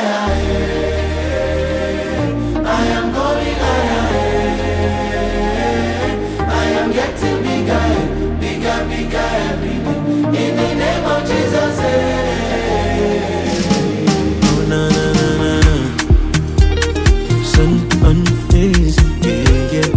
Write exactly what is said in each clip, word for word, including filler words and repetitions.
I am going higher. I am getting bigger, bigger, bigger every day. In the name of Jesus. Oh na na na na na. Sun on days, yeah yeah.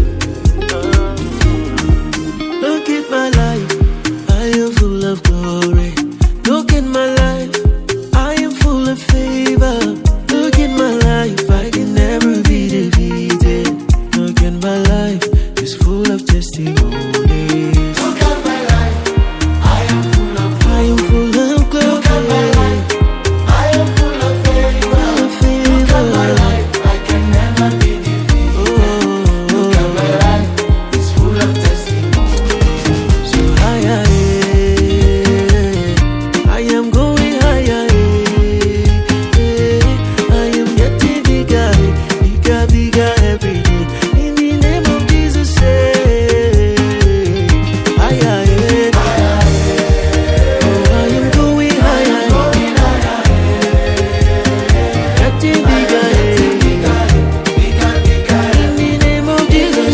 Look at my life, I am full of glory. Look at my life, I am full of favor. Look at my life, I can never be defeated. Look at my life, it's full of testimonies. Look at my life, I am full of I am full of glory. Look at my life, I am full of favor. Look at my life, I can never be defeated. Look at my life, it's full of testimonies. So higher, I am going higher. I am getting bigger, bigger, bigger every day. In the name of Jesus, say higher. Oh, I am going higher, getting bigger. In the name of Jesus,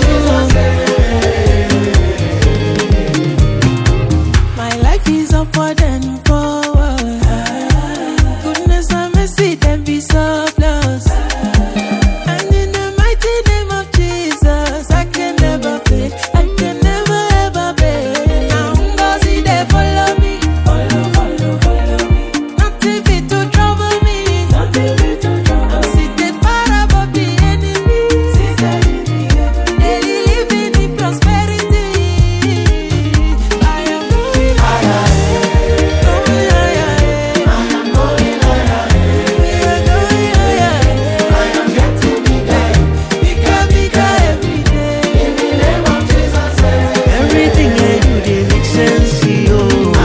My life is upward and forward. Goodness and mercy then be surplus. And in the mighty name of Jesus, I can never fail. I can never ever fail. Now Ngozi they follow me, follow, follow, follow me. Nothing fit to trouble me, nothing fit to trouble. I'm seated far above the enemy, seated in the heaven. Daily living in prosperity. I am going higher, going higher. I am going higher. We are going higher. I am getting bigger, bigger, bigger every day. In the name of Jesus. everything I do, they make sense, yo.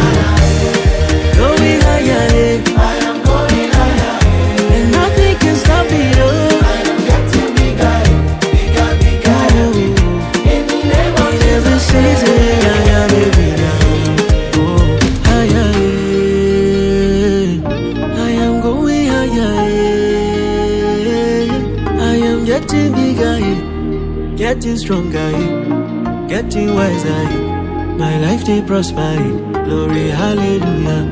Going higher, I am going higher. and nothing can stop me, oh. I am getting bigger, bigger, bigger every day. In the name of Every Jesus. season, I am every now. Oh, higher, I am going higher. I am getting bigger, getting stronger, getting wiser. My life they prosper, glory, hallelujah.